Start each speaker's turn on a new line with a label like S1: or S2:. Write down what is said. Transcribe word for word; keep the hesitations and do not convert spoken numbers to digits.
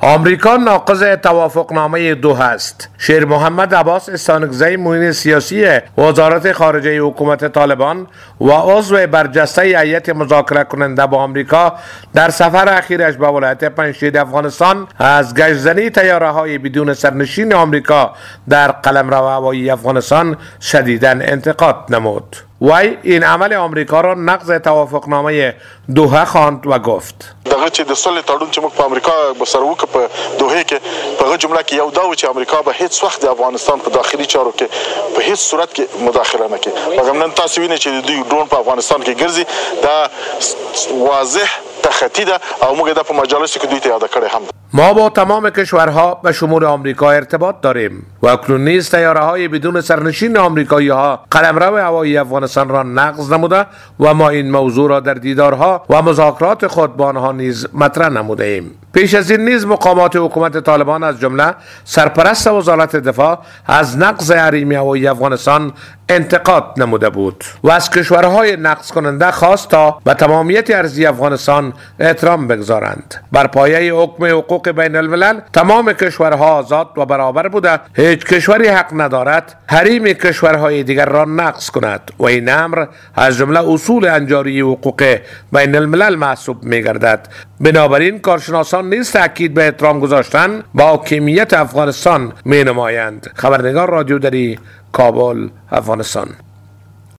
S1: آمریکا ناقض توافقنامه دوحه است. شیر محمد عباس استانکزی، معین سیاسی وزارت خارجه حکومت طالبان و عضو برجسته هیئت مذاکره کننده با آمریکا، در سفر اخیرش به ولایت پنجشیر افغانستان از گشتزنی طیاره‌های بدون سرنشین آمریکا در قلمرو هوایی افغانستان شدیداً انتقاد نمود. وی این عمل آمریکا را نقض توافقنامه دوحه خواند و گفت:
S2: دغه چې د صلح تړون چې موږ په امریکا به سره وکړو په دوحه کې، په هغه جمله کې یو دا و چې امریکا به هیڅ وخت د افغانستان په داخلي چارو کې په هیڅ صورت کې مداخله نه کوي. مګر نن تاسو وینئ چې د دوی ډرون په افغانستان کې ګرځي. دا واضح تخطی ده او موږ دا په مجالسو کې دوی ته یاد کړی هم.
S1: ما با تمام کشورها به شمول آمریکا ارتباط داریم و اکنون نیز طیاره‌های بدون سرنشین آمریکایی ها قلمرو هوایی افغانستان را نقض نموده و ما این موضوع را در دیدارها و مذاکرات خود با آنها نیز مطرح نموده ایم. پیش از این نیز مقامات حکومت طالبان از جمله سرپرست وزارت دفاع از نقض حریم هوایی افغانستان انتقاد نموده بود و از کشورهای نقض کننده خواست تا به تمامیت ارضی افغانستان احترام بگذارند. بر پایه حکم حقوق بین الملل تمام کشورها آزاد و برابر بوده، هیچ کشوری حق ندارد حریم کشورهای دیگر را نقض کند و این امر از جمله اصول انجاری حقوق بین الملل محسوب می گردد. بنابراین کارشناسان نیز تاکید به احترام گذاشتن با حاکمیت افغانستان می نمایند. خبرنگار رادیو دری، کابل، افغانستان.